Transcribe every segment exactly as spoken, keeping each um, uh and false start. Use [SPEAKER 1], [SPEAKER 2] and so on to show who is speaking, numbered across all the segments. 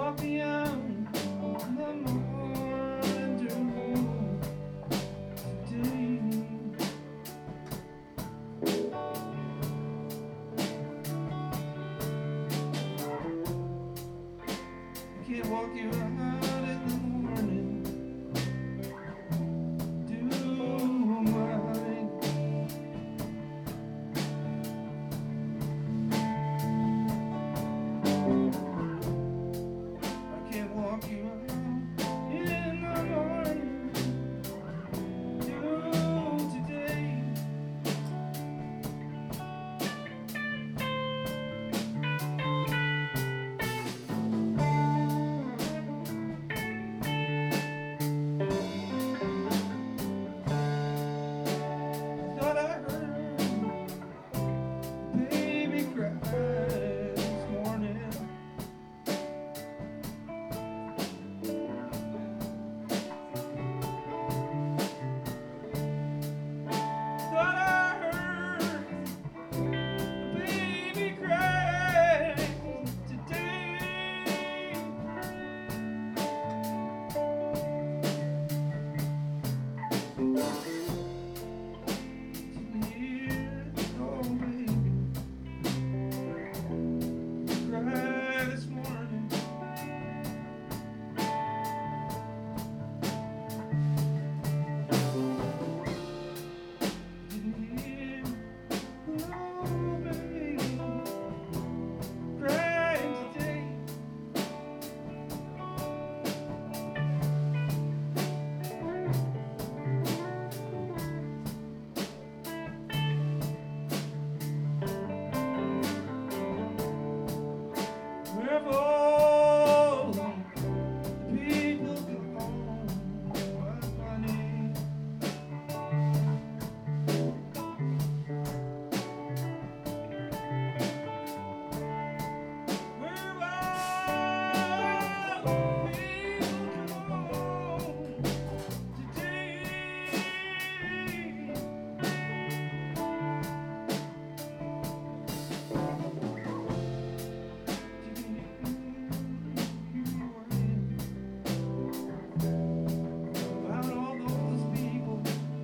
[SPEAKER 1] coffee out in the morning today. I can't walk you out in the morning. Do mine. I can't walk you out in the morning. Do today. Thought I heard a baby cry this morning. Thought I heard a baby cry today. Didn't hear no baby cry this morning. Didn't hear no baby crying today. Where have all the people gone? What's my name? Where have all the people gone today? About all those people.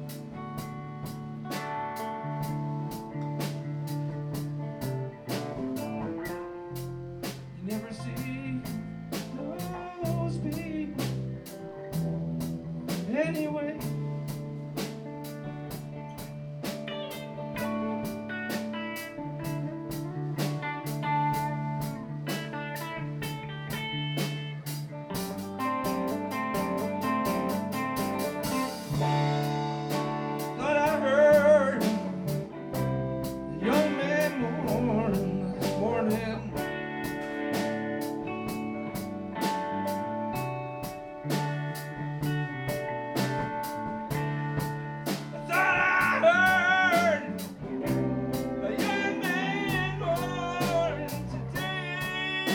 [SPEAKER 1] You never see those people anyway. Thought I heard a young man mourn this morning. I thought I heard a young man mourn today.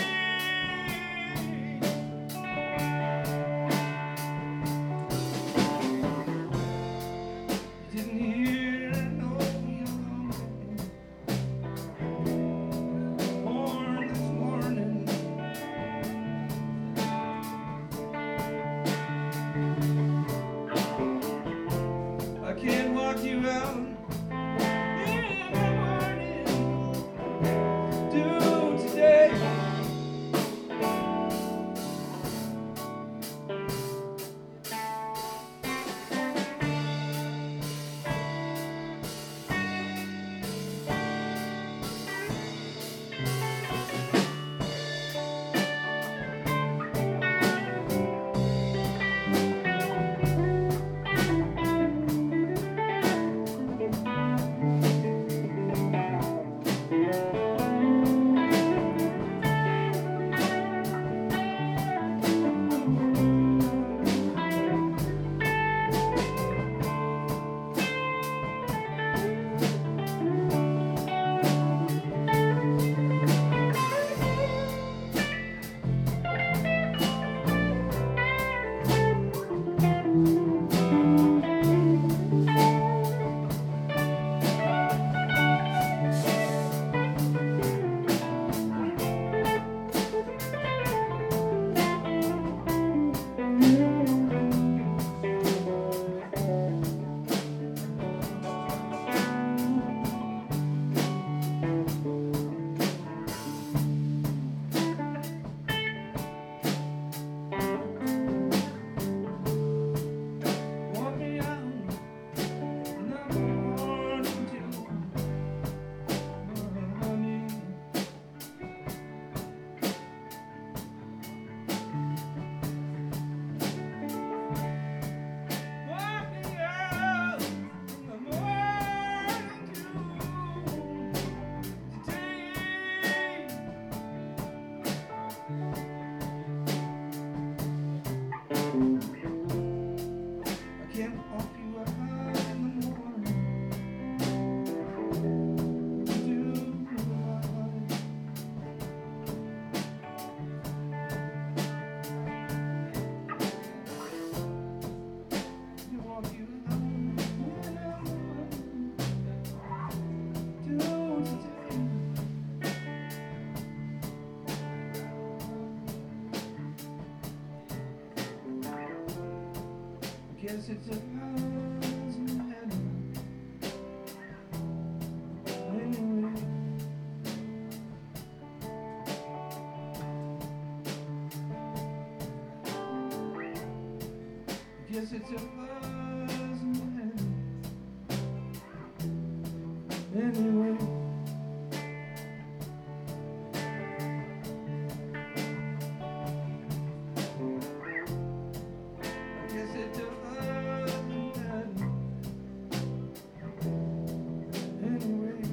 [SPEAKER 1] Didn't hear no young man mourn Guess it's a doesn't matter anyway. Guess it's a doesn't matter anyway. I guess it doesn't matter anyway.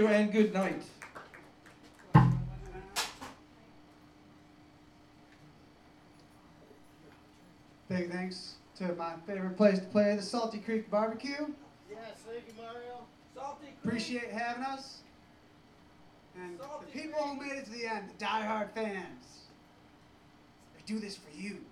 [SPEAKER 1] you and good night.
[SPEAKER 2] Big thanks to my favorite place to play, the Salty Creek Barbecue.
[SPEAKER 3] Yes, thank you, Mario. Salty Creek.
[SPEAKER 2] Appreciate having us. And
[SPEAKER 3] Salty
[SPEAKER 2] the people who made it to the end, the diehard fans. I do this for you.